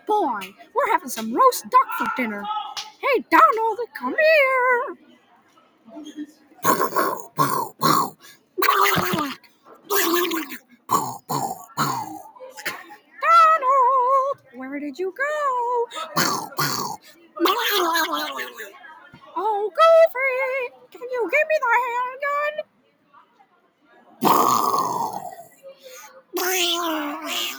boy, we're having some roast duck for dinner. Hey, Donald, come here. Donald, where did you go? Oh, Goofy, can you give me the handgun?